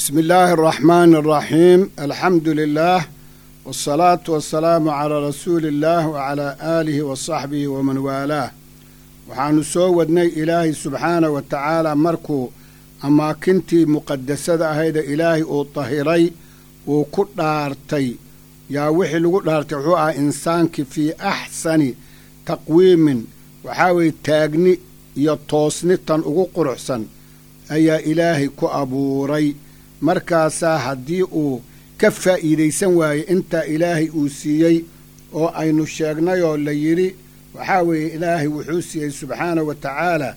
بسم الله الرحمن الرحيم الحمد لله والصلاة والسلام على رسول الله وعلى آله وصحبه ومن والاه waxaanu soo wadnay ilaahay subxaana wa tacaala markuu amaakintii muqadasada ahayda ilaahay uu tahiray uu ku dhaartay yaa wixii lagu dhaartay wuxuu ahaa insaankii fii axsani taqwiimin waxaa weeye taagni iyo toosni tan ugu quruxsan ayaa ilaahay ku abuuray markaasaa haddii uu ka faa'iidaysan waaye intaa ilaahay uu siiyey oo aynu sheegnay oo la yidhi waxaa weeye ilaahay wuxuu siiyey subxaana wa tacaala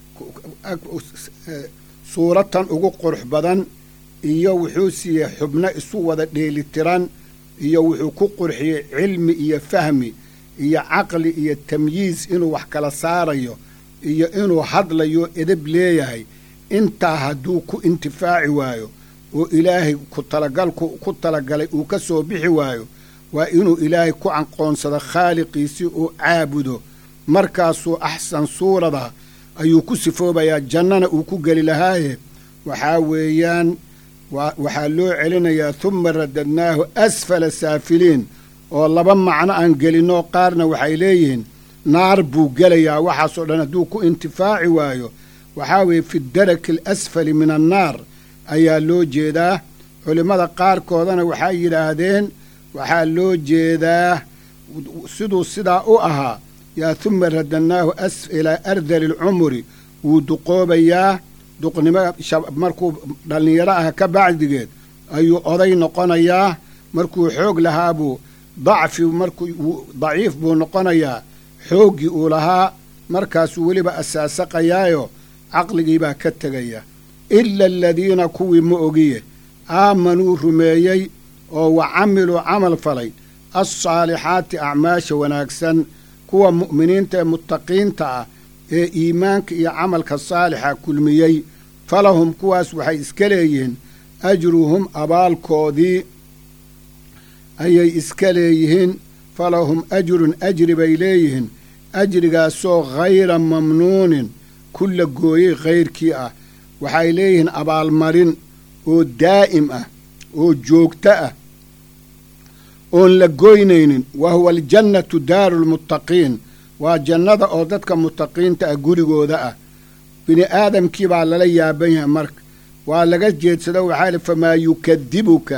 suuratan ugu qurux badan iyo wuxuu siiyey xubno isu wada dheelitiran iyo wuxuu ku qurxiyey cilmi iyo fahmi iyo caqli iyo tamyiis inuu wax kala saarayo iyo inuu hadlayo edeb leeyahay intaa hadduu ku intifaaci waayo oo ilaahay ku talagalay uu ka soo bixi waayo waa inuu ilaahay ku aqoonsado khaaliqiisii uu caabudo markaasuu axsan suurada ayuu ku sifoobayaa jannana uu ku geli lahaaye waxaa weeyaan waxaa loo celinayaa humma radadnaahu asfala saafiliin oo laba macno aan gelinoo qaarna waxay leeyihiin naar buu gelayaa waxaasoo dhan hadduu ku intifaaci waayo waxaa weeye fi daraki alasfali min annaar ayaa loo jeedaa culimmada qaarkoodana waxay yidhaahdeen waxaa loo jeedaa siduu sidaa u ahaa yaa humma radadnaahu ilaa ardali alcumri wuu duqoobayaa duqnimo markuu dhallinyaro ah ka bacdigeed ayuu oday noqonayaa markuu xoog lahaabuu daciif buu noqonayaa xooggii uu lahaa markaasuu weliba asaasaqayaayo caqligii baa ka tegaya ila aladiina kuwii ma ogiye aamanuu rumeeyey oo wa camiluu camal falay alsaalixaati acmaasha wanaagsan kuwa mu'miniinta ee muttaqiinta ah ee iimaanka iyo camalka saalixa kulmiyey falahum kuwaas waxay iska leeyihiin ajruhum abaalkoodii ayay iska leeyihiin falahum ajrun ajri bay leeyihiin ajrigaasoo hayra mamnuunin ku la gooyey kayrkii ah waxay leeyihiin abaalmarin oo daa'im ah oo joogto ah oon la goynaynin wa huwa aljannatu daaru lmuttaqiin waa jannada oo dadka muttaqiinta ah gurigooda ah bini aadamkii baa lala yaaban yahay marka waa laga jeedsado waxaa li famaa yukadibuka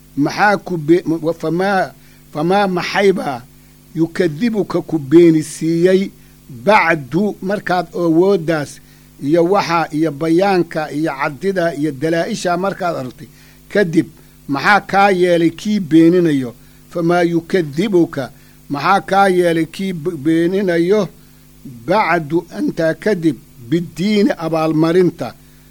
famaa maxaybaa yukadibuka ku beenisiiyey bacdu markaad awooddaas iyo waxaa iyo bayaanka iyo caddidaa iyo dalaa'ishaa markaad aragtay kadib maxaa kaa yeelay kii beeninayo famaa yukadibuka maxaa kaa yeelay kii beeninayo bacdu intaa kadib biddiini abaalmarinta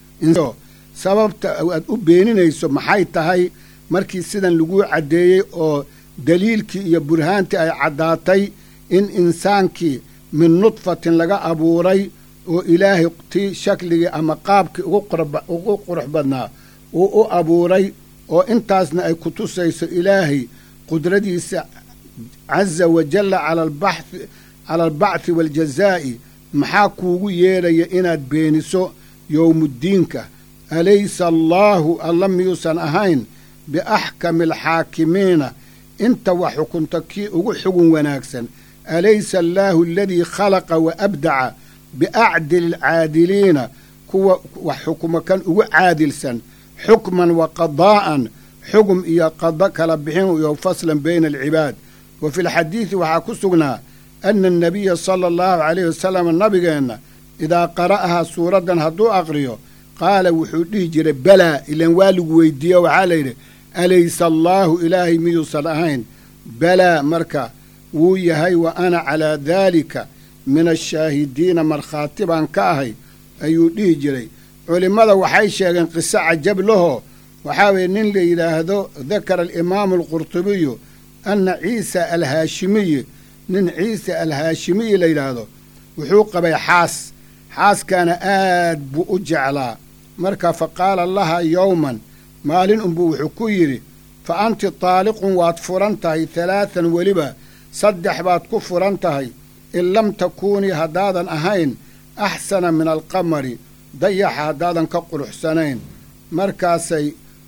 sababta aad u beeninayso maxay tahay markii sidan laguu caddeeyey oo daliilkii iyo burhaantii ay caddaatay in insaankii min nudfatin laga abuuray oo ilaahay tii shakligii ama qaabkii ugu qurux badnaa uu u abuuray oo intaasna ay ku tusayso ilaahay qudradiisa caza wajalla cala albacthi waaljazaa'i maxaa kuugu yeedhaya inaad beeniso yowmuddiinka alaysa allaahu alla miyuusan ahayn biaxkami alxaakimiina inta wax xukunta kii ugu xugun wanaagsan alaysa allaahu aladii khalaqa wa abdaca biacdili alcaadiliina kuwa wax xukuma kan ugu caadilsan xukman wa qadaa'an xugum iyo qado kala bixin iyo faslan bayna alcibaad wa fi lxadiidi waxaa ku sugnaa ana annabiya sala allahu calayhi wasalam nabigeenna idaa qara'ahaa suuraddan hadduu aqriyo qaala wuxuu dhihi jiray balaa ilan waa lagu weydiiyo waxaa layidhi alaysa allaahu ilaahay miyuusan ahayn balaa marka wuu yahay wa ana calaa daalika min ashaahidiina markhaati baan ka ahay ayuu dhihi jiray culimmada waxay sheegeen qiso cajab lahoo waxaa weeye nin la yidhaahdo dakara alimaamu alqurtubiyu anna ciisa alhaashimiyi nin ciisa alhaashimiyi la yidhaahdo wuxuu qabay xaaskaana aad buu u jeclaa marka fa qaala laha yowman maalin unbuu wuxuu ku yidhi fa anti taaliqun waad furan tahay halaatan weliba 3 baad ku furan tahay in lam takuunii haddaadan ahayn axsana min alqamari dayaxa haddaadan ka quruxsanayn markaasay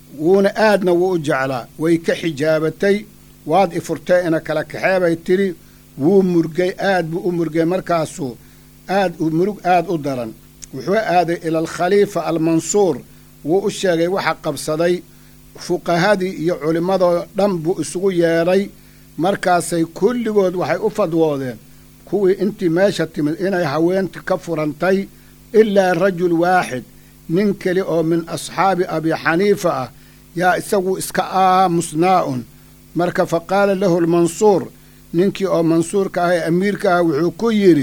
wuuna aadna wuu u jeclaa way ka xijaabatay waad ifurtee ina kala kaxeebay tidhi wuu murgay aad buu u murgay markaasuu murug aad u daran wuxuu aaday ila alkhaliifa almansuur wuu u sheegay waxa qabsaday fuqahadii iyo culimmadoo dhan buu isugu yeedhay markaasay kulligood waxay u fadwoodeen kuwii intii meesha timid inay haweentii ka furantay ilaa rajul waaxid nin keli oo min asxaabi abi xaniifa ah yaa isagu iska aamusnaa'un marka fa qaala lahu almansuur ninkii oo mansuurka ah ee amiirka ah wuxuu ku yidhi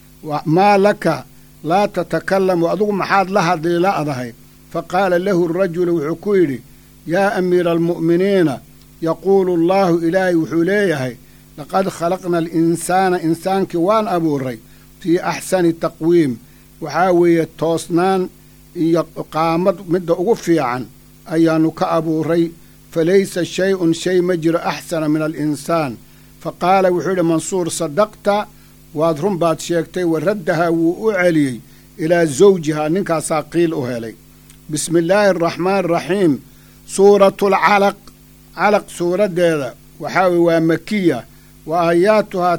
maa laka laa tatakallamu adugu maxaad la hadli la'dahay fa qaala lahu arajulu wuxuu ku yidhi yaa amiira almu'miniina yaquulu allaahu ilaahay wuxuu leeyahay laqad khalaqna alinsaana insaankii waan abuuray fii axsani taqwiim waxaa weeye toosnaan iyo qaamad midda ugu fiican ayaannu ka abuuray falaysa shay-un shay ma jiro axsana min alinsaan fa qaala wuxuu yidhi mansuur sadaqta waad run baad sheegtay wa raddahaa wuu u celiyey ilaa zawjihaa ninkaasaa qiil u helay bismi illaahi araxmaan araxiim suuratulcalaq calaq suuraddeeda waxaa weye waa makiya wa aayaatuhaa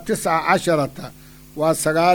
19 waa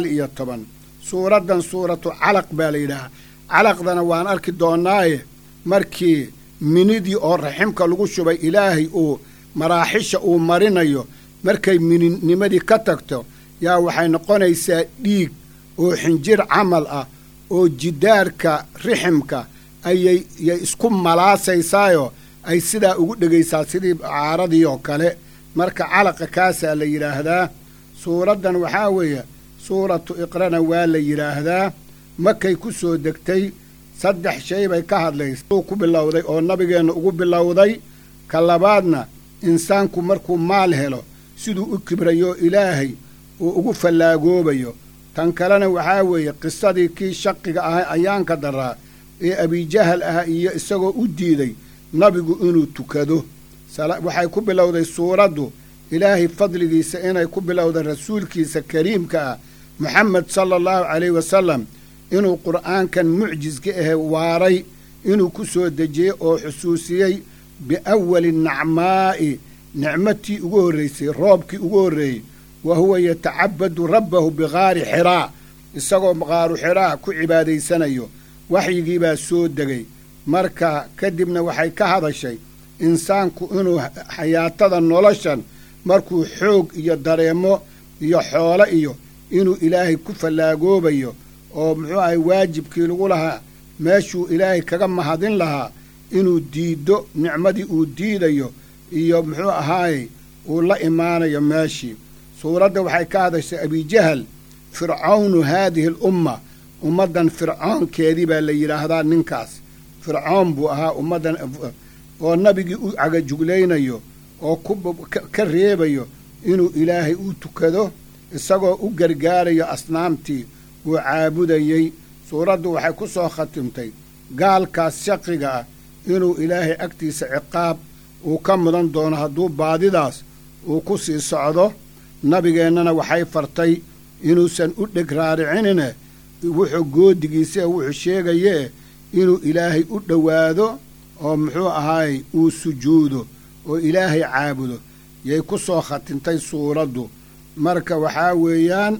19 suuraddan suuratu calaq baa la yidhaahaa calaqdana waan arki doonnaaye markii minidii oo raximka lagu shubay ilaahay uu maraaxisha uu marinayo markay mininimadii ka tagto yaa waxay noqonaysaa dhiig oo xinjir camal ah oo jidaarka riximka ayay isku malaasaysaayo ay sidaa ugu dhegaysaa sidii caaradii oo kale marka calaqa kaasaa la yidhaahdaa suuraddan waxaa weeye suuratu iqrana waa la yidhaahdaa makay ku soo degtay 3 shay bay ka hadlaysa uu ku bilowday oo nabigeenna ugu bilowday ka labaadna insaanku markuu maal helo siduu u kibrayo ilaahay uu ugu fallaagoobayo tan kalena waxaa weeye qisadii kii shaqiga ahaa ayaanka daraa ee abijahal ah iyo isagoo u diiday nabigu inuu tukado waxay ku bilowday suuraddu ilaahay fadligiisa inay ku bilowday rasuulkiisa kariimka ah moxamed sala allahu calayhi wasalam inuu qur'aankan mucjiska ahe waaray inuu ku soo dejiyey oo xusuusiyey biawali nacmaa'i nicmatii ugu horraysay roobkii ugu horreeyey wa huwa yatacabadu rabbahu bigaari xiraa isagoo qaaru xiraa ku cibaadaysanayo waxyigii baa soo degay marka kadibna waxay ka hadashay insaanku inuu xayaatada noloshan markuu xoog iyo dareemo iyo xoolo iyo inuu ilaahay ku fallaagoobayo oo muxuu ahay waajibkii lagu lahaa meeshuu ilaahay kaga mahadin lahaa inuu diiddo nicmadii uu diidayo iyo muxuu ahaayey uu la imaanayo meeshii suuradda waxay ka hadashay abijahal fircawnu haadihi alumma ummaddan fircoonkeedii baa la yidhaahdaa ninkaas fircoon buu ahaa ummaddan oo nabigii u cagajuglaynayo oo ka reebayo inuu ilaahay u tukado isagoo u gargaarayo asnaamtii uu caabudayey suuraddu waxay ku soo khatimtay gaalkaas shaqiga ah inuu ilaahay agtiisa ciqaab uu ka mudan doono hadduu baadidaas uu ku sii socdo nabigeennana waxay fartay inuusan u dheg raaricinine wuxuu goodigiisa wuxuu sheegayee inuu ilaahay u dhowaado oo muxuu ahaayey uu sujuudo oo ilaahay caabudo yay ku soo khatintay suuraddu marka waxaa weeyaan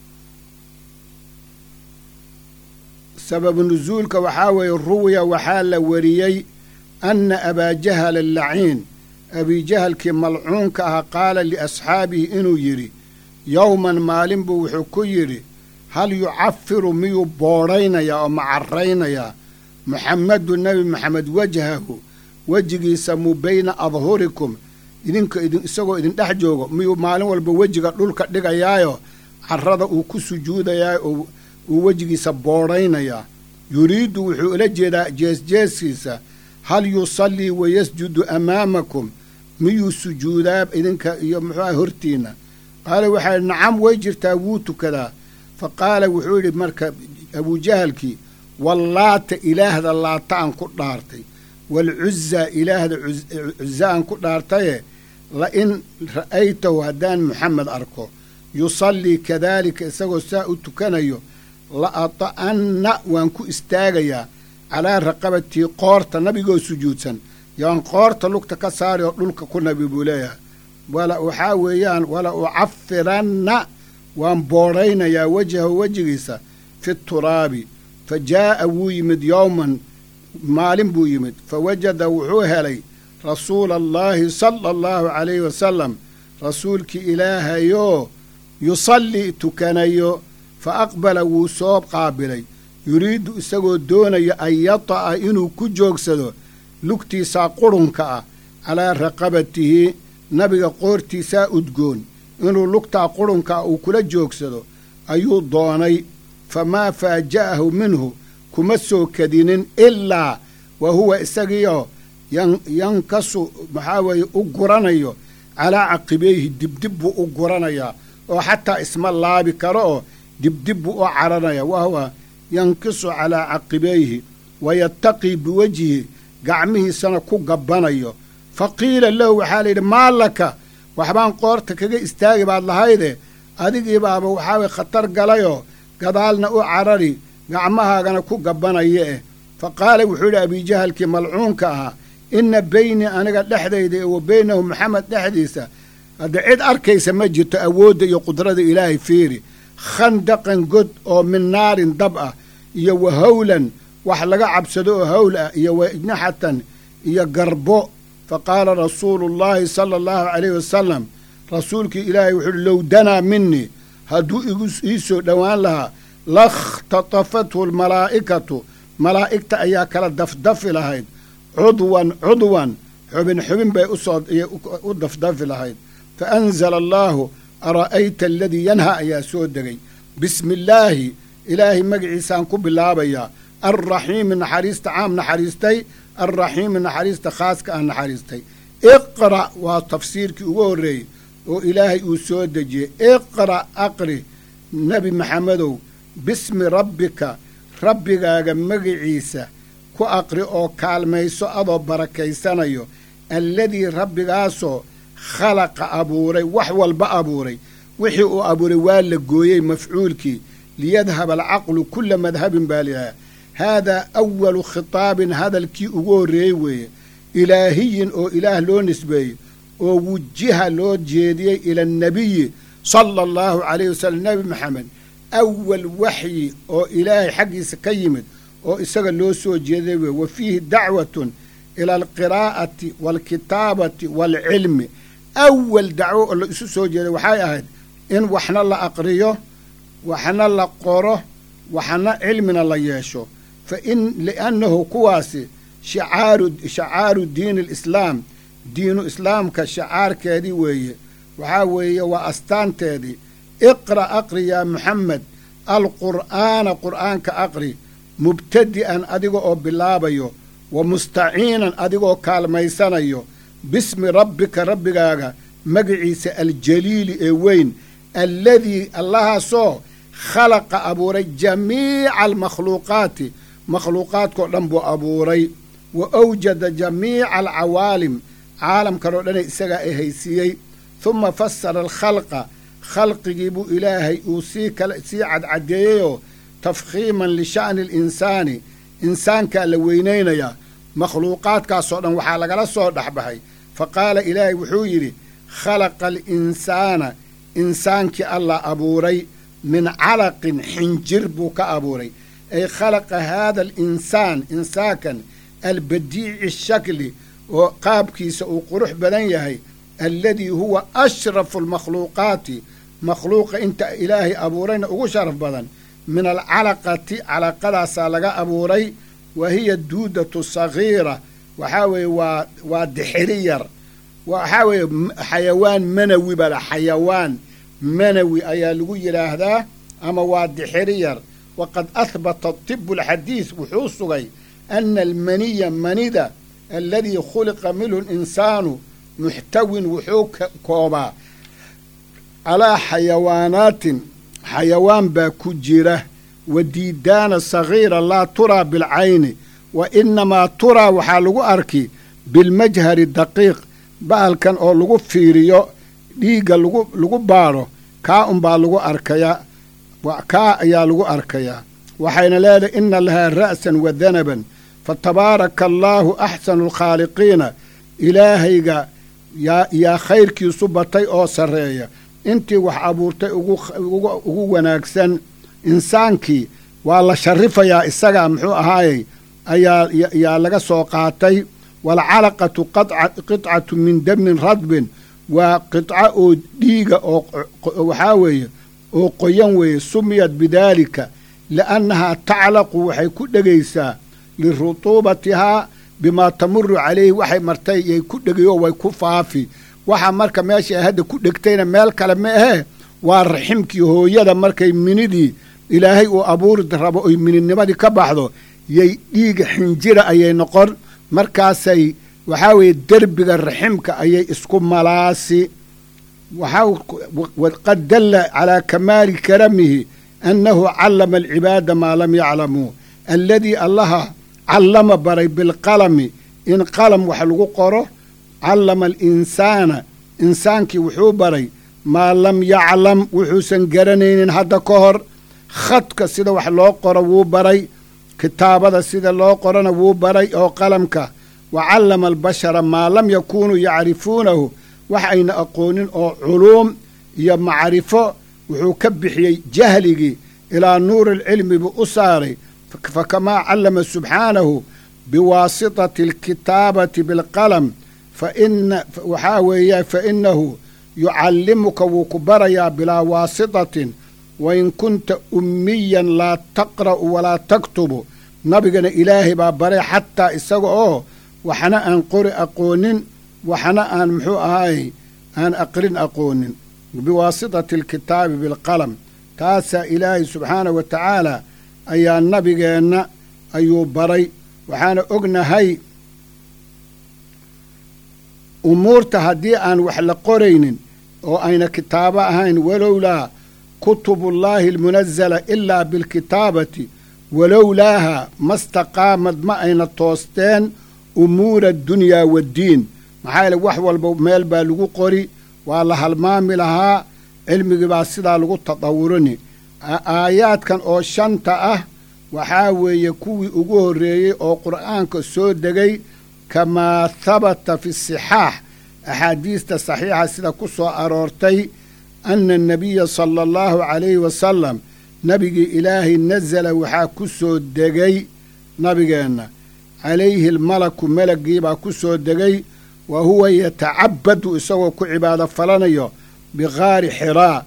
sababu nusuulka waxaa weeye ruwiya waxaa la wariyey anna abaajahal allaciin abiijahalkii malcuunka ahaa qaala liasxaabihi inuu yidhi yowman maalin buu wuxuu ku yidhi hal yucafiru miyuu boodhaynayaa oo macarraynayaa muxamedu nebi maxamed wajhahu wejigiisa mu bayna adhurikum isagoo idin dhex joogo miyuu maalin walba wejiga dhulka dhigayaayo carrada uu ku sujuudayaa oo uu wejigiisa boodhaynayaa yuriiddu wuxuu ula jeedaa jeesjeeskiisa hal yusallii wayasjudu amaamakum miyuu sujuudaa idinka iyo muxuuaha hortiinna qaala waxaa yidhi nacam way jirtaa wuu tukadaa fa qaala wuxuu yidhi marka abuujahalkii wallaata ilaahda laata aan ku dhaartay waalcuzaa ilaahda cuza aan ku dhaartaye la in ra'aytahu haddaan muxamed arko yusallii kadaalika isagoo saa u tukanayo la ata'anna waan ku istaagayaa calaa raqabatii qoorta nabigoo sujuudsan yaan qoorta lugta ka saari oo dhulka ku nabi buu leeyahay waxaa weeyaan wala ucafiranna waan boodhaynayaa wajhahu wejigiisa fi turaabi fa jaa'a wuu yimid yowman maalin buu yimid fa wajada wuxuu helay rasuula allaahi sala allahu calayhi wasalam rasuulkii ilaahayoo yusallii tukanayo fa aqbala wuu soo qaabilay yuriidu isagoo doonaya an yata'a inuu ku joogsado lugtiisaa qurunka ah calaa raqabatihi nabiga qoortiisaa udgoon inuu lugtaa qurunka ah uu kula joogsado ayuu doonay famaa faaja'ahu minhu kuma soo kadinin ilaa wa huwa isagiioo yankasu maxaa weeye u guranayo calaa caqibayhi dibdib buu u guranayaa oo xataa isma laabi karo oo dibdib buu u caranaya wahuwa yankisu calaa caqibayhi wayattaqii biwejhi gacmihiisana ku gabbanayo fa qiila lahu waxaa layidhi maa laka waxbaan qoorta kaga istaagi baad lahayde adigii baaba waxaa way khatar galayoo gadaalna u carari gacmahaagana ku gabbanaya fa qaala wuxuu yidhi abiijahalkii malcuunka ahaa inna beynii aniga dhexdayda iyo wa beynahu maxamed dhexdiisa hadda cid arkaysa ma jirto awoodda iyo qudrada ilaahay fiiri khandaqan god oo min naarin dab ah iyo wa hawlan wax laga cabsado oo hawl ah iyo wa ijnaxatan iyo garbo fa qaala rasuulullaahi sala allahu calayhi wasalam rasuulkii ilaahay wuxuu uhi low danaa minii hadduu ii soo dhowaan lahaa lakhtatafathu almalaa'ikatu malaa'igta ayaa kala dafdafi lahayd cudwan xubin bay u dafdafi lahayd fa anzala allaahu ara'ayta aladii yanhaa ayaa soo degay bismi illaahi ilaahay magaciisaan ku bilaabayaa alraxiimi naxariista caam naxariistay alraxiimi naxariista khaaska ah naxariistay iqra' waa tafsiirkii ugu horreeyey oo ilaahay uu soo dejiyey iqra' aqri nebi maxamedow bismi rabbika rabbigaaga magiciisa ku aqri oo kaalmayso adoo barakaysanayo alladii rabbigaasoo khalaqa abuuray wax walba abuuray wixii uu abuuray waa la gooyey mafcuulkii liyadhaba alcaqlu kulla madhabin baa lihaha haadaa awalu khitaabin hadalkii ugu horreeyey weeye ilaahiyin oo ilaah loo nisbeeyey oo wujiha loo jeediyey ila annabiyi sala allahu calayhi wasalam nebi maxamed awal waxyi oo ilaahay xaggiisa ka yimid oo isaga loo soo jeeday wey wa fiihi dacwatun ila alqiraa'ati waalkitaabati waalcilmi awal dacwo oo la isu soo jeeday waxay ahayd in waxna la aqriyo waxna la qoro waxna cilmina la yeesho fa in liannahu kuwaasi shacaaru diini alislaam diinu islaamka shacaarkeedii weeye waxaa weeye waa astaanteedii iqra' aqri yaa muxamed alqur'aana qur'aanka aqri mubtadi'an adiga oo bilaabayo wa mustaciinan adigoo kaalmaysanayo bismi rabbika rabbigaaga magiciisa aljaliili ee weyn alladii allahaasoo khalaqa abuuray jamiica almakhluuqaati makhluuqaadkao dhan buu abuuray wa awjada jamiica alcawaalim caalamkanoo dhanay isagaa ehaysiiyey huma fasara alkhalqa khalqigii buu ilaahay uu sii cadcadeeyeyoo tafkhiiman lisha'ni alinsaani insaankaa la weynaynayaa makhluuqaadkaasoo dhan waxaa lagala soo dhexbaxay fa qaala ilaahay wuxuu yidhi khalaqa alinsaana insaankii allah abuuray min calaqin xinjir buu ka abuuray ay khalaqa haada alinsaan insaankan albadiici shakli oo qaabkiisa uu qurux badan yahay alladii huwa ashrafu almakhluuqaati makhluuqa inta ilaahay abuurayna ugu sharaf badan min alcalaqati calaqadaasaa laga abuuray wa hiya duudatu sagiira waxaa weeye waa dixiri yar waxaa weeye xayawaan manawi bala xayawaan manawi ayaa lagu yidhaahdaa ama waa dixiri yar waqad ahbata tibu alxadiis wuxuu sugay ana almaniya manida aladii khuliqa minhu linsaanu muxtawin wuxuu koobaa calaa xayawaanaatin xayawaan baa ku jira wa diidaana sagiira laa turaa bilcayni wa inamaa turaa waxaa lagu arki bilmajhari daqiiq bahalkan oo lagu fiiriyo dhiigga lagu baadho kaa unbaa lagu arkayaa kaa ayaa lagu arkayaa waxayna leedahay ina lahaa ra'san wa danaban fatabaaraka allaahu axsanu alkhaaliqiina ilaahayga yaa khayrkiisu batay oo sarreeya intii wax abuurtay ugu wanaagsan insaankii waa la sharifayaa isagaa muxuu ahaayey ayaa laga soo qaatay waalcalaqatu qitcatu min damin radbin waa qidca oo dhiiga oo waxaa weeye oo qoyan weeye sumiyat bidaalika li'annahaa taclaqu waxay ku dhegaysaa lirutuubatihaa bimaa tamuru calayhi waxay martay yay ku dhegayoo way ku faafi waxa marka meesha ay hadda ku dhegtayna meel kale ma ahee waa raximkii hooyada markay minidii ilaahay uu abuuri rabo oy minidnimadii ka baxdo yay dhiiga xinjira ayay noqon markaasay waxaa weeye derbiga raximka ayay isku malaasi qad dalla calaa kamaali karamihi annahu callama alcibaada maa lam yaclamuu alladii allaha callama baray bilqalami in qalam wax lagu qoro callama alinsaana insaankii wuxuu baray maa lam yaclam wuxuusan garanaynin hadda ka hor khadka sida wax loo qoro wuu baray kitaabada sida loo qorona wuu baray oo qalamka wa callama albashara maa lam yakuunuu yacrifuunahu wax ayna aqoonin oo culuum iyo macrifo wuxuu ka bixiyey jahligii ilaa nuuri alcilmi buu u saaray fakamaa callama subxaanahu biwaasitati alkitaabati bilqalam waxaa weeya fainahu yucallimuka wuu ku barayaa bilaa waasitatin wain kunta ummiyan laa taqra'u walaa taktubu nabigana ilaahay baa baray xataa isaga oo waxna aan qori aqoonin waxna aan muxuu ahaayey aan aqrin aqoonin biwaasitati alkitaabi bilqalam taasaa ilaahay subxaanahu wa tacaala ayaa nabigeenna ayuu baray waxaana ognahay umuurta haddii aan wax la qoraynin oo ayna kitaabo ahayn walowlaa kutubullaahi almunazala ilaa bilkitaabati walowlaaha mastaqaamad ma ayna toosteen umuura addunyaa waaddiin maxaa yeele wax walba meel baa lagu qori waa la halmaami lahaa cilmigii baa sidaa lagu tadawurini aayaadkan oo shanta ah waxaa weeye kuwii ugu horreeyey oo qur'aanka soo degay kamaa habata fi sixaax axaadiista saxiixa sida ku soo aroortay anna anabiya sala allahu calayhi wasalam nabigii ilaahay nasala waxaa ku soo degay nabigeenna calayhi almalaku melagii baa ku soo degay wa huwa yatacabbadu isagoo ku cibaado falanayo bigaari xiraa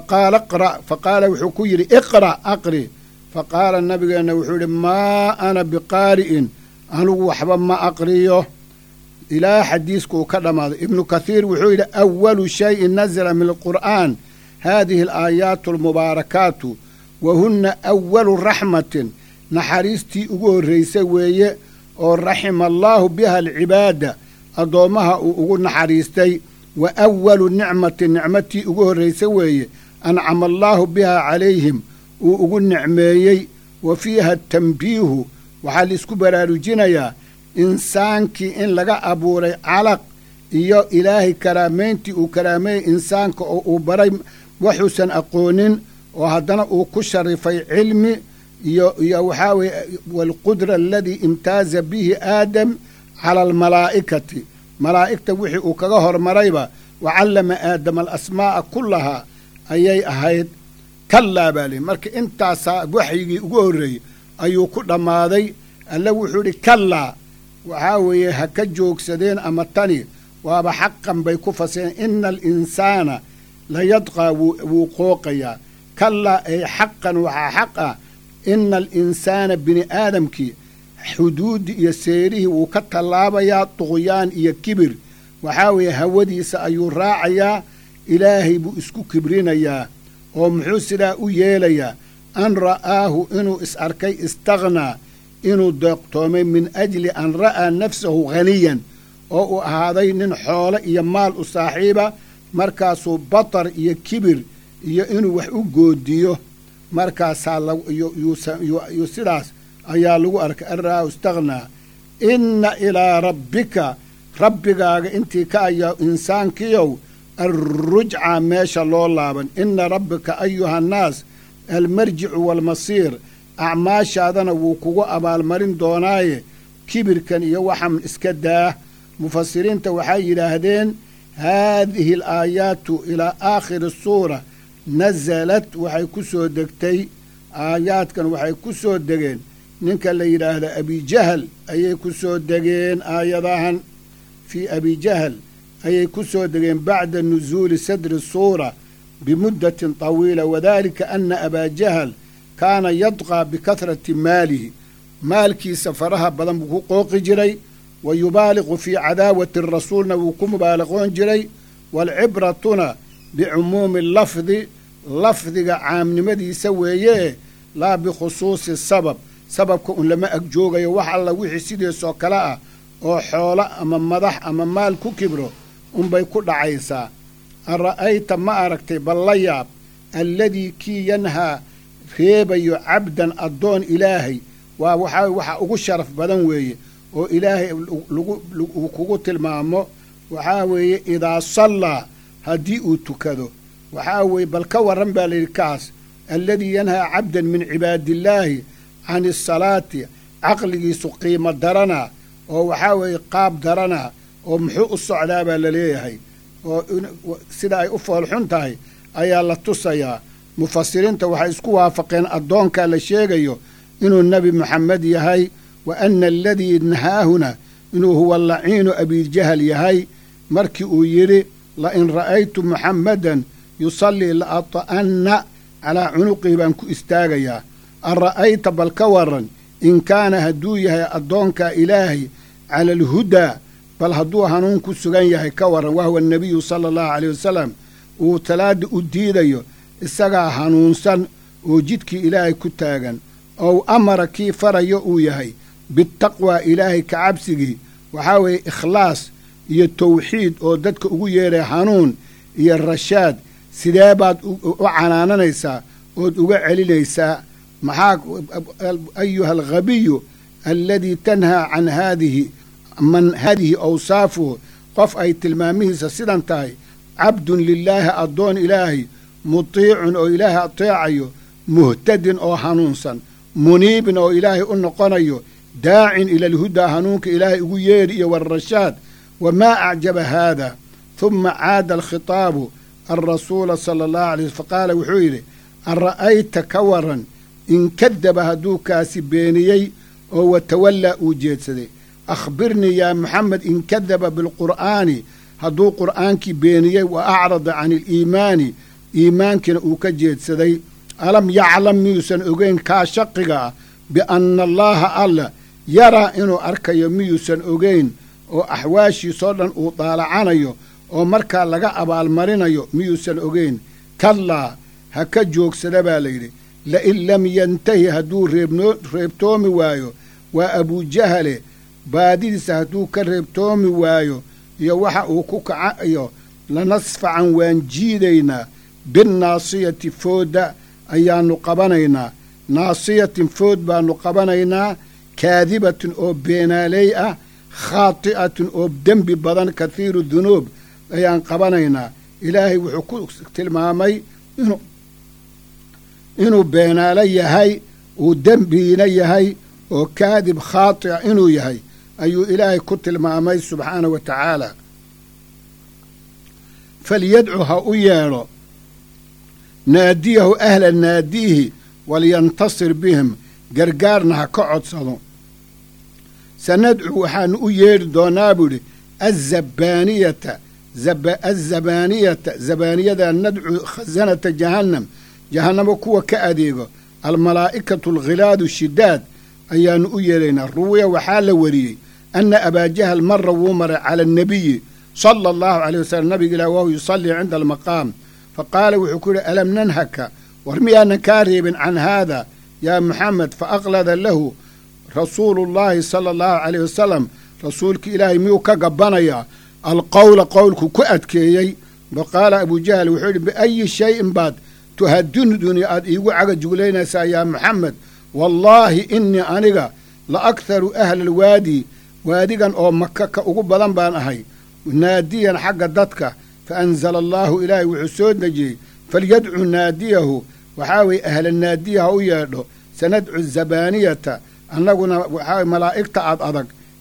faqaala wuxuu ku yidhi iqra' aqri faqaala nabigeenna wuxuu yidhi maa ana biqaari'in anugu waxba ma aqriyo ilaa xadiiska uu ka dhammaaday ibnu kathiir wuxuu yidhi awalu shayin nazala min alqur'aan haadihi alaayaatu almubaarakaatu wa hunna awalu raxmatin naxariistii ugu horraysay weeye oo raxima allaahu biha alcibaada addoommaha uu ugu naxariistay wa awalu nicmatin nicmatii ugu horraysay weeye ancama allaahu biha calayhim uu ugu nicmeeyey wa fiiha tanbiihu waxaa laisku baraarujinayaa insaankii in laga abuuray calaq iyo ilaahay karaamayntii uu karaameeyey insaanka oo uu baray waxuusan aqoonin oo haddana uu ku sharifay cilmi iyo waxaa weeye waalqudra aladii imtaaza bihi aadam cala almalaa'ikati malaa'igta wixii uu kaga hormarayba wa callama aadama alasmaa'a kullahaa ayay ahayd kallaa baa lihi marka intaasaa waxyigii ugu horreeyey ayuu ku dhammaaday alle wuxuu idhi kallaa waxaa weeye ha ka joogsadeen ama tani waaba xaqan bay ku fasireen ina alinsaana layadqaa wuu qooqayaa kallaa ay xaqan waxaa xaq ah ina alinsaana bini aadamkii xuduudi iyo seerihii wuu ka tallaabayaa duqyaan iyo kibir waxaa weeye hawadiisa ayuu raacayaa ilaahay buu isku kibrinayaa oo muxuu sidaa u yeelayaa an ra'aahu inuu is arkay istakhnaa inuu deeqtoomay min ajli an ra'aa nafsahu haniyan oo uu ahaaday nin xoole iyo maal u saaxiiba markaasuu batar iyo kibir iyo inuu wax u goodiyo markaasaa sidaas ayaa lagu arkay an ra'aahu istakhnaa inna ilaa rabbika rabbigaaga intii ka ayaa insaankiyow alrujca meesha loo laaban ina rabbika ayuha annaas almarjicu waalmasiir acmaashaadana wuu kugu abaalmarin doonaaye kibirkan iyo waxan iska daah mufasiriinta waxay yidhaahdeen haadihi alaayaatu ilaa aakhiri suura nasalat waxay ku soo degtay aayaadkan waxay ku soo degeen ninka la yidhaahda abijahal ayay ku soo degeen aayadahan fii abijahal ayay ku soo degeen bacda nusuuli sadri suura bimuddatin طawiila wadalika ana abaa jahal kaana yadqaa bikahrati maalihi maalkiisa faraha badan buu ku qooqi jiray wa yubaaliqu fii cadaawati rasuulna wuu ku mubaalaqoon jiray waalcibratuna bicumuumi lafdi lafdiga caamnimadiisa weeye laa bikhusuusi sabab sababka un lama ag joogayo wax alla wixii sidiisoo kale ah oo xoolo ama madax ama maal ku kibro unbay ku dhacaysaa an ra'ayta ma aragtay bal la yaab alladii kii yanhaa reebayo cabdan addoon ilaahay waa waxa ugu sharaf badan weeye oo ilaahay uu kugu tilmaamo waxaa weeye idaa sallaa haddii uu tukado waxaa weeye bal ka warran baa layidhi kaas alladii yanhaa cabdan min cibaadillaahi can isalaati caqligiisu qiimo daranaa oo waxaa weeye qaab daranaa oo muxuu u socdaa baa la leeyahay oo sida ay u foolxun tahay ayaa la tusayaa mufasiriinta waxay isku waafaqeen addoonkaa la sheegayo inuu nebi moxamed yahay wa ana aladii nahaahuna inuu huwa laciinu abijahal yahay markii uu yidhi lain ra'aytu muxammadan yusallii la ata'anna calaa cunuqihi baan ku istaagayaa an ra'ayta bal ka warran in kaana hadduu yahay addoonkaa ilaahay cala alhudaa bal hadduu hanuun ku sugan yahay ka warran wahuwa nebiyu sala allahu caleyh wasalam uu talaada u diidayo isagaa hanuunsan oo jidkii ilaahay ku taagan ow amara kii farayo uu yahay bitaqwaa ilaahay ka cabsigii waxaa weeye ikhlaas iyo tawxiid oo dadka ugu yeeray hanuun iyo rashaad sidee baad u canaananaysaa ood uga celinaysaa maxaa ayuha alghabiyu alladii tanhaa can haadihi awsaafuhu qof ay tilmaamihiisa sidan tahay cabdun lilaahi addoon ilaahay mutiicun oo ilaahay ateecayo muhtadin oo hanuunsan muniibin oo ilaahay u noqonayo daacin ila alhudaa hanuunka ilaahay ugu yeedhi iyo warashaad wamaa acjaba haada huma caada alkhitaabu alrasuula sala allahu alay faqaala wuxuu yidhi an ra'ayta ka waran in kadaba hadduu kaasi beeniyey oo watawallaa uu jeedsaday akhbirnii yaa moxamed in kadaba bilqur'aani hadduu qur'aankii beeniyey wa acrada can iliimaani iimaankiina uu ka jeedsaday alam yaclam miyuusan ogeyn kaa shaqiga ah bianna allaaha alla yaraa inuu arkayo miyuusan ogeyn oo axwaashiisoo dhan uu daalacanayo oo markaa laga abaalmarinayo miyuusan ogeyn kallaa ha ka joogsada baa layidhi la'in lam yantahi hadduu reebtoomi waayo waa abujahale baadidiisa hadduu ka reebtoomi waayo iyo waxa uu ku kacayo lanasfacan waan jiidaynaa binnaasiyati foodda ayaannu qabanaynaa naasiyatin food baannu qabanaynaa kaadibatin oo beenaaley ah khaati'atin oo dembi badan kathiiru dunuub ayaan qabanaynaa ilaahay wuxuu ku tilmaamay inuu beenaalo yahay uu dembiina yahay oo kaadib khaati'a inuu yahay ayuu ilaahay ku tilmaamay subxaana wa tacaala falyadcu ha u yeedho naadiyahu ahla naadiihi walyantasir bihim gargaarna ha ka codsado sanadcu waxaanu u yeedhi doonaa buu idhi azabaaniyata zabaaniyada nadcu khasanata jahannam jahannamo kuwa ka adeego almalaa'ikatu alghilaadu shidaad ayaannu u yeedhaynaa ruwiya waxaa la wariyey anna abaajahal mara wuu maray cala annabiyi sala allahu caleyh wasalam nabiga ilah wahu yusallii cinda almaqaam faqaala wuxuu ku yidhi alam nanhaka war miyaanan kaa reebin can haada yaa muxamed faaqlada lahu rasuulullaahi sala allahu caleyh wasalam rasuulkii ilaahay miyuu ka gabbanayaa alqowla qowlku ku adkeeyey faqaala abujahal wuxuu yidhi biayi shayin baad tuhadinuduni aad iigu cagajuglaynaysaa yaa muxamed wallaahi innii aniga la akharu ahla alwaadi waadigan oo maka ka ugu badan baan ahay naadiyan xagga dadka fa anzala allaahu ilaahay wuxuu soo dejiyey falyadcu naadiyahu waxaa weeye ahla naadiya ha u yeedho sanadcu zabaaniyata annaguna waxaa malaa'igta ad adag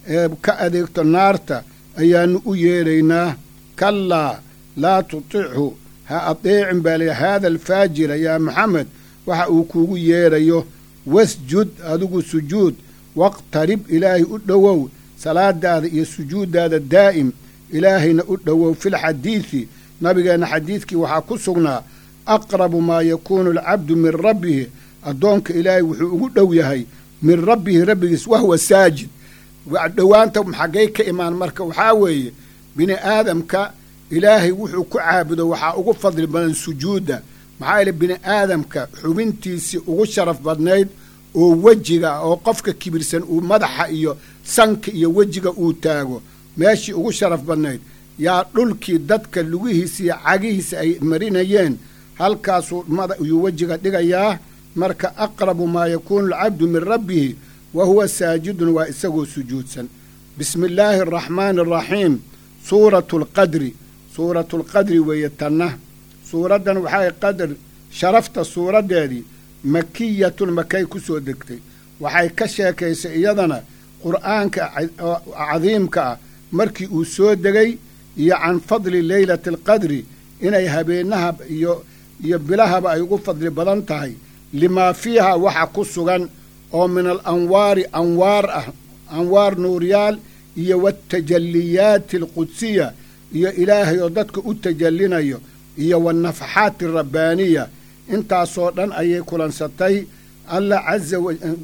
ka adeegto naarta ayaannu u yeedhaynaa kallaa laa tutichu ha adeecin baa lay haada alfaajira yaa maxamed waxa uu kuugu yeedhayo wasjud adigu sujuud waqtarib ilaahay u dhowow salaadaada iyo sujuuddaada daa'im ilaahayna u dhowow filxadiidi nabigeenna xadiidkii waxaa ku sugnaa aqrabu maa yakuunu alcabdu min rabbihi addoonka ilaahay wuxuu ugu dhow yahay min rabbihi rabbigiis wahwa saajid dhowaanta xaggay ka imaan marka waxaa weeye bini aadamka ilaahay wuxuu ku caabudo waxaa ugu fadli badan sujuudda maxaa yeele bini aadamka xubintiisii ugu sharaf badnayd oo wejiga oo qofka kibirsan uu madaxa iyo sanka iyo wejiga uu taago meeshii ugu sharaf badnayd yaa dhulkii dadka lugihiisa iyo cagihiisa ay marinayeen halkaasuu yuu wejiga dhigayaa marka aqrabu maa yakuunu alcabdu min rabbihi wa huwa saajidun waa isagoo sujuudsan bismi illaahi araxmaani araxiim suuratu lqadri suuratulqadri weeye tanna suuraddan waxay qadr sharafta suuraddeedii makiyatun makay ku soo degtay waxay ka sheekaysay iyadana qur'aanka cadiimka ah markii uu soo degay iyo can fadli leylati alqadri inay habeenaha iyo bilahaba ay ugu fadli badan tahay limaa fiiha waxa ku sugan oo min alanwaari anwaar ah anwaar nuuryaal iyo waatajalliyaati alqudsiya iyo ilaahay oo dadka u tajallinayo iyo wanafaxaati rabbaaniya intaasoo dhan ayay kulansatay alla caza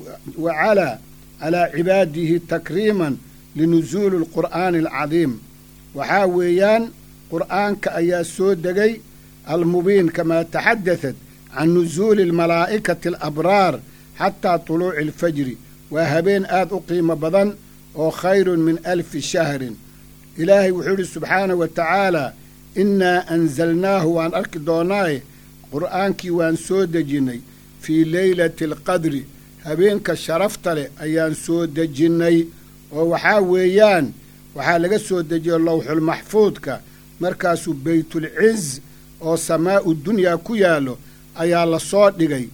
wacalaa calaa cibaadihi takriiman linusuuli alqur'aani alcadiim waxaa weeyaan qur'aanka ayaa soo degay almubiin kamaa taxadadat can nusuuli almalaa'ikati alabraar xataa tuluuci alfajri waa habeen aad u qiimo badan oo khayrun min alfi shahrin ilaahay wuxuu yidhi subxaanahu wa tacaalaa innaa anzalnaahu waan arki doonaaye qur'aankii waan soo dejinnay fii leylati alqadri habeenka sharafta leh ayaan soo dejinnay oo waxaa weeyaan waxaa laga soo dejiyo lawxulmaxfuudka markaasuu baytulciz oo samaa'u dunyaa ku yaallo ayaa la soo dhigay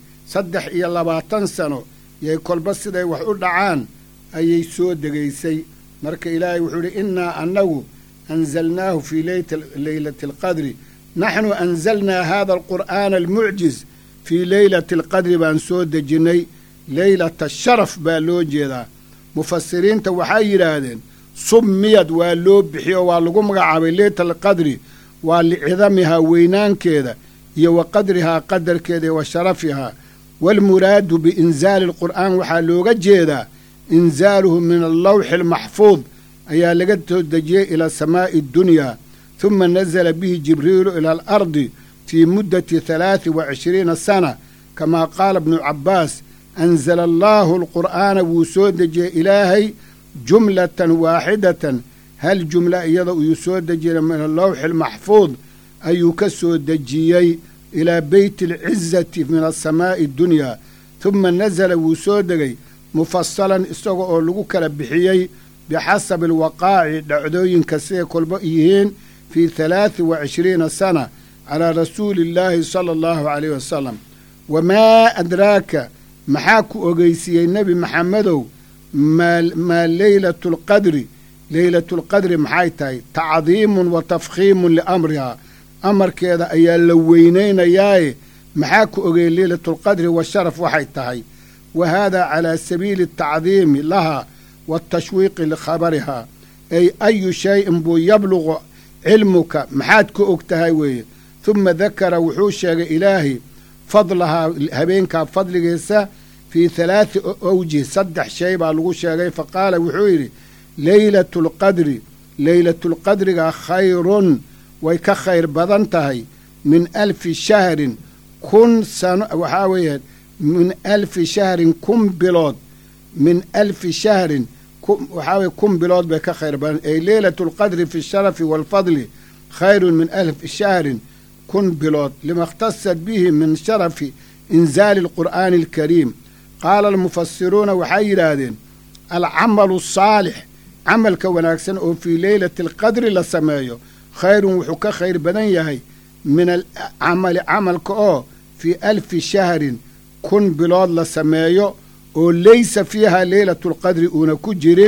23 sano yay kolba siday wax u dhacaan ayay soo degaysay marka ilaahay wuxuu idhi innaa annagu anzalnaahu fii leylati alqadri naxnu anzalnaa haada alqur'aana almucjiz fii leylati alqadri baan soo dejinnay leylata sharaf baa loo jeedaa mufasiriinta waxay yidhaahdeen summiyad waa loo bixiyo waa lagu magacaabay leylata alqadri waa licidamihaa weynaankeeda iyo wa qadrihaa qadarkeeda iyo wa sharafihaa waalmuraadu biinzaali alqur'aan waxaa looga jeedaa inzaaluhu min allawxi almaxfuud ayaa laga soo dejiyey ila samaa'i addunyaa huma nazala bihi jibriilu ila alardi fii muddati 23 sana kamaa qaala ibnu cabbaas anzala allaahu alqur'aana wuu soo dejiyey ilaahay jumlatan waaxidatan hal jumla iyada uu soo dejiyey min allawxi almaxfuud ayuu ka soo dejiyey ilaa beyti alcizati min asamaa'i addunyaa huma nazala wuu soo degay mufasalan isaga oo lagu kala bixiyey bixasabi alwaqaaci dhacdooyinka siday kolba yihiin fii 23 sana calaa rasuuli illaahi sala allahu calayh wasalam wamaa adraaka maxaa ku ogeysiiyey nebi maxamedow maa leylatu lqadri leylatulqadri maxay tahay tacdiimun wa tafkhiimun liamrihaa amarkeeda ayaa la weynaynayaaye maxaa ku ogey leylatulqadri washaraf waxay tahay wa haadaa calaa sabiili atacdiimi lahaa waatashwiiqi likhabarihaa ay ayu shayin buu yabluqu cilmuka maxaad ka og tahay weeye huma dakara wuxuu sheegay ilaahay fadlahaa habeenkaa fadligiisa fii 3 awjih 3 shay baa lagu sheegay faqaala wuxuu yidhi leylatulqadri leylatulqadriga khayrun way ka khayr badan tahay min 1000 shahrin 1,000 sano waxaa weeye min 1000 shahrin 1,000 bilood min 1000 shahrin waxaa weye 1,000 bilood bay ka khayr badan ay leylatulqadri fi sharafi waalfadli khayrun min 1000 shahrin 1,000 bilood lima اkhtasat bihi min sharafi inzaali alqur'aani alkariim qaala almufasiruuna waxay yidhaahdeen alcamalu asaalix camalka wanaagsan oo fii leylati alqadri la sameeyo khayrun wuxuu ka khayr badan yahay min alcamali camalka oo fii 1000 shahrin 1,000 bilood la sameeyo oo laysa fiiha leylatulqadri uuna ku jirin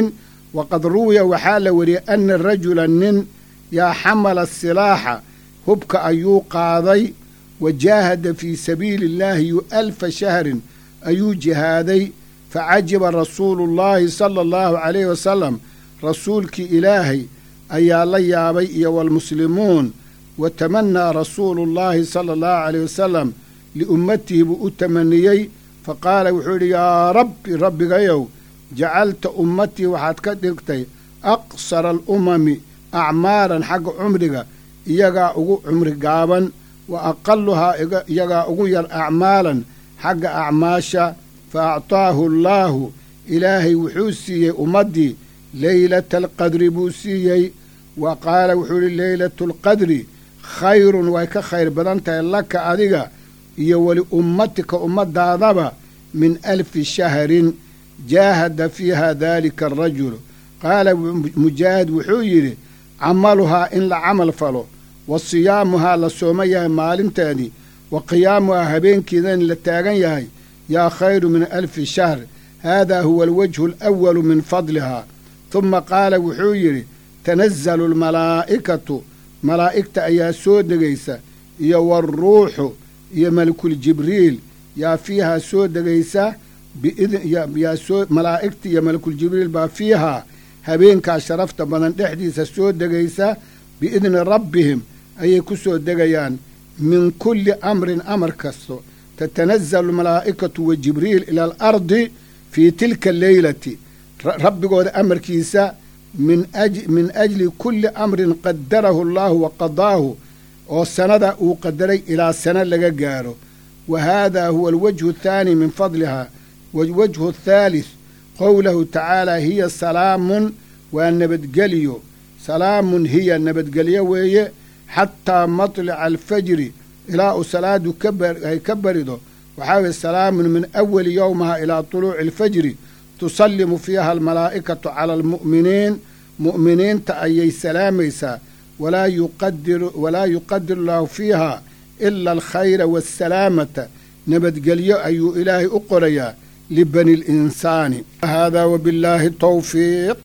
waqad ruwiya waxaa la wariyey ana rajula nin yaa xamala silaaxa hubka ayuu qaaday wa jaahada fii sabiili illaahi alfa shahrin ayuu jihaaday facajiba rasuulullaahi sala allahu calayhi wasalam rasuulkii ilaahay ayaa la yaabay iyo waalmuslimuun wa tamannaa rasuulullaahi sala allahu calayh wasalam liummatihi buu u tamaniyey faqaala wuxuu yidhi yaa rabbi rabbigayow jacalta ummatii waxaad ka dhigtay aqsara alumami acmaaran xagga cumriga iyagaa ugu cumri gaaban wa aqaluhaa iyagaa ugu yar acmaalan xagga acmaasha fa actaahu allaahu ilaahay wuxuu siiyey ummaddii leylata alqadri buu siiyey wa qaala wuxuu yidhi leylatu alqadri khayrun way ka khayr badan tahay laka adiga iyo weli ummatika ummadaadaba min alfi shahrin jaahada fiiha daalika arajulu qaala mujaahid wuxuu yidhi camaluhaa in la camal falo wa siyaamuhaa la sooma yahay maalinteedii wa qiyaamuhaa habeenkeeda in la taagan yahay yaa khayru min alfi shahr haadaa huwa alwajhu alawalu min fadlihaa tuma qaala wuxuu yidhi tanazzalu almalaa'ikatu malaa'igta ayaa soo degaysa iyo waaruuxu iyo malakuljibriil yaa fiihaa soo degaysa malaa'igta iyo malakuljibriil baa fiihaa habeenkaa sharafta badan dhexdiisa soo degaysa biidni rabbihim ayay ku soo degayaan min kulli amrin amar kasto tatanazzalu almalaa'ikatu wa jibriil ila alardi fii tilka alleylati rabbigooda amarkiisa min ajli kulli amrin qadarahu allaahu wa qadaahu oo sanada uu qadaray ilaa sana laga gaaro wa haadaa huwa alwajhu athaani min fadlihaa wawajhu athaalith qowlahu tacaalaa hiya salaamun waa nabadgelyo salaamun hiya nabadgelyo weeye xataa matlica alfajri ilaa uu salaadu ay ka barido waxaa weye salaamun min awali yowmaha ilaa tuluuci alfajri tusallimu fiiha almalaa'ikatu cala almu'miniin mu'miniinta ayay salaamaysaa walaa yuqadiru lahu fiiha ila alkhayra waasalaamata nabadgelyo ayuu ilaahay u qorayaa libani linsaani haadaa wabillaahi tawfiiq.